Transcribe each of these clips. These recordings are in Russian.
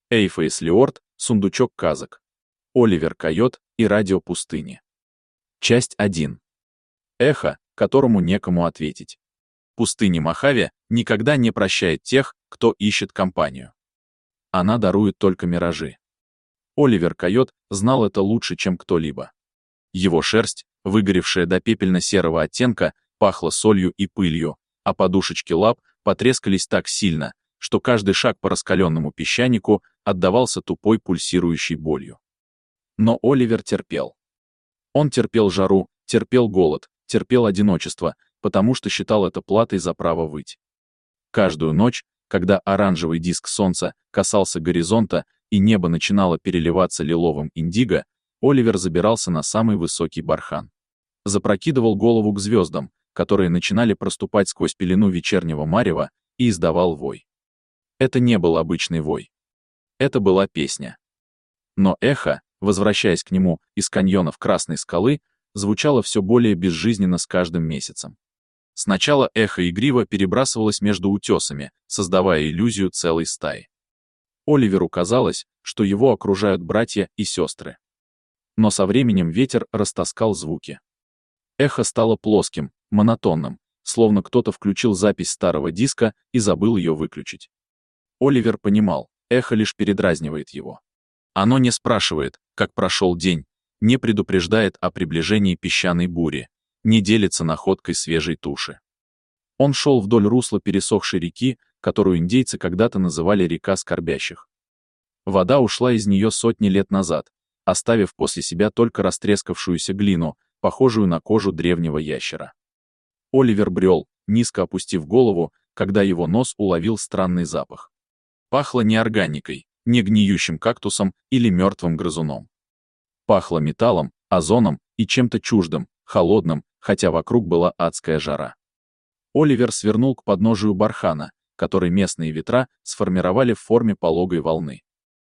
Эйфейс Леорд, сундучок казок. Оливер Койот и радио пустыни. Часть 1. Эхо, которому некому ответить. Пустыня Мохаве никогда не прощает тех, кто ищет компанию. Она дарует только миражи. Оливер Койот знал это лучше, чем кто-либо. Его шерсть, выгоревшая до пепельно-серого оттенка, пахла солью и пылью, а подушечки лап потрескались так сильно, что каждый шаг по раскаленному песчанику отдавался тупой пульсирующей болью. Но Оливер терпел. Он терпел жару, терпел голод, терпел одиночество, потому что считал это платой за право выть. Каждую ночь, когда оранжевый диск солнца касался горизонта и небо начинало переливаться лиловым индиго, Оливер забирался на самый высокий бархан. Запрокидывал голову к звездам, которые начинали проступать сквозь пелену вечернего марева, и издавал вой. Это не был обычный вой. Это была песня. Но эхо, возвращаясь к нему из каньонов Красной скалы, звучало все более безжизненно с каждым месяцем. Сначала эхо игриво перебрасывалось между утесами, создавая иллюзию целой стаи. Оливеру казалось, что его окружают братья и сестры. Но со временем ветер растаскал звуки. Эхо стало плоским, монотонным, словно кто-то включил запись старого диска и забыл ее выключить. Оливер понимал, эхо лишь передразнивает его. Оно не спрашивает, как прошел день, не предупреждает о приближении песчаной бури, не делится находкой свежей туши. Он шел вдоль русла пересохшей реки, которую индейцы когда-то называли река скорбящих. Вода ушла из нее сотни лет назад, оставив после себя только растрескавшуюся глину, похожую на кожу древнего ящера. Оливер брел, низко опустив голову, когда его нос уловил странный запах. Пахло не органикой, не гниющим кактусом или мертвым грызуном. Пахло металлом, озоном и чем-то чуждым, холодным, хотя вокруг была адская жара. Оливер свернул к подножию бархана, который местные ветра сформировали в форме пологой волны.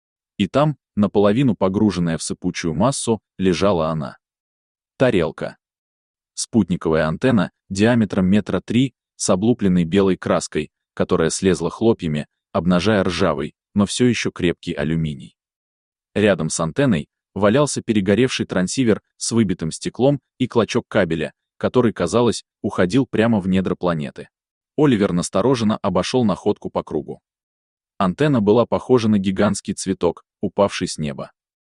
И там, наполовину погруженная в сыпучую массу, лежала она. Тарелка. Спутниковая антенна диаметром 3 метра с облупленной белой краской, которая слезла хлопьями, обнажая ржавый, но все еще крепкий алюминий. Рядом с антенной валялся перегоревший трансивер с выбитым стеклом и клочок кабеля, который, казалось, уходил прямо в недра планеты. Оливер настороженно обошел находку по кругу. Антенна была похожа на гигантский цветок, упавший с неба.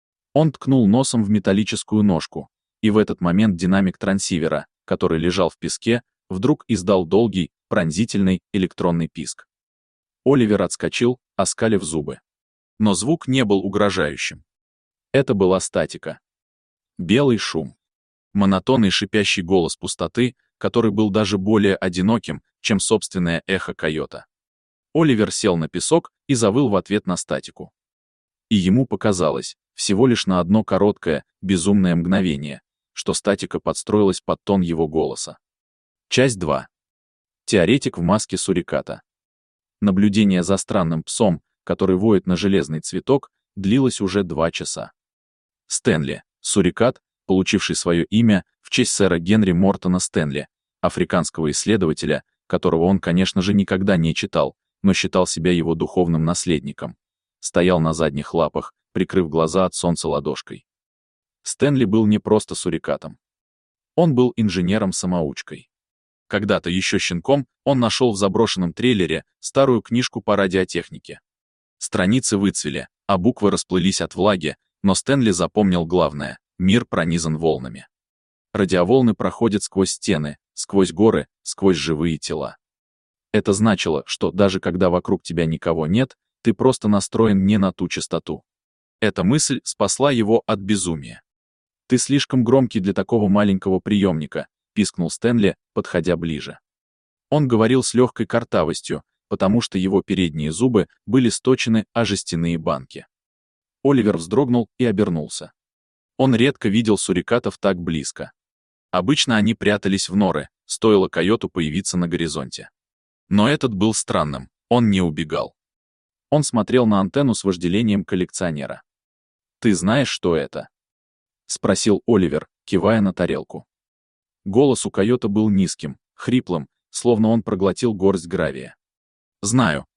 Он ткнул носом в металлическую ножку, и в этот момент динамик трансивера, который лежал в песке, вдруг издал долгий, пронзительный электронный писк. Оливер отскочил, оскалив зубы. Но звук не был угрожающим. Это была статика. Белый шум. Монотонный шипящий голос пустоты, который был даже более одиноким, чем собственное эхо койота. Оливер сел на песок и завыл в ответ на статику. И ему показалось, всего лишь на одно короткое, безумное мгновение, что статика подстроилась под тон его голоса. Часть 2. Теоретик в маске суриката. Наблюдение за странным псом, который воет на железный цветок, длилось уже 2 часа. Стэнли, сурикат, получивший свое имя в честь сэра Генри Мортона Стэнли, африканского исследователя, которого он, конечно же, никогда не читал, но считал себя его духовным наследником, стоял на задних лапах, прикрыв глаза от солнца ладошкой. Стэнли был не просто сурикатом. Он был инженером-самоучкой. Когда-то еще щенком он нашел в заброшенном трейлере старую книжку по радиотехнике. Страницы выцвели, а буквы расплылись от влаги, но Стэнли запомнил главное — мир пронизан волнами. Радиоволны проходят сквозь стены, сквозь горы, сквозь живые тела. Это значило, что даже когда вокруг тебя никого нет, ты просто настроен не на ту частоту. Эта мысль спасла его от безумия. «Ты слишком громкий для такого маленького приемника», — пискнул Стэнли, подходя ближе. Он говорил с легкой картавостью, потому что его передние зубы были сточены о жестяные банки. Оливер вздрогнул и обернулся. Он редко видел сурикатов так близко. Обычно они прятались в норы, стоило койоту появиться на горизонте. Но этот был странным, он не убегал. Он смотрел на антенну с вожделением коллекционера. «Ты знаешь, что это?» — спросил Оливер, кивая на тарелку. Голос у койота был низким, хриплым, словно он проглотил горсть гравия. «Знаю», —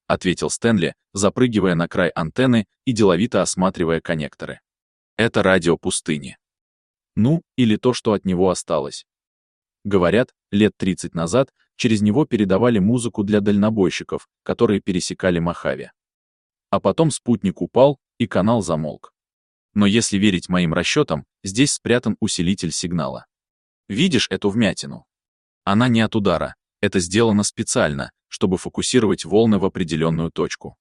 ответил Стэнли, запрыгивая на край антенны и деловито осматривая коннекторы. Это радио пустыни. Ну, или то, что от него осталось. Говорят, лет 30 назад через него передавали музыку для дальнобойщиков, которые пересекали Мохаве. А потом спутник упал, и канал замолк. Но если верить моим расчетам, здесь спрятан усилитель сигнала. Видишь эту вмятину? Она не от удара, это сделано специально, чтобы фокусировать волны в определенную точку.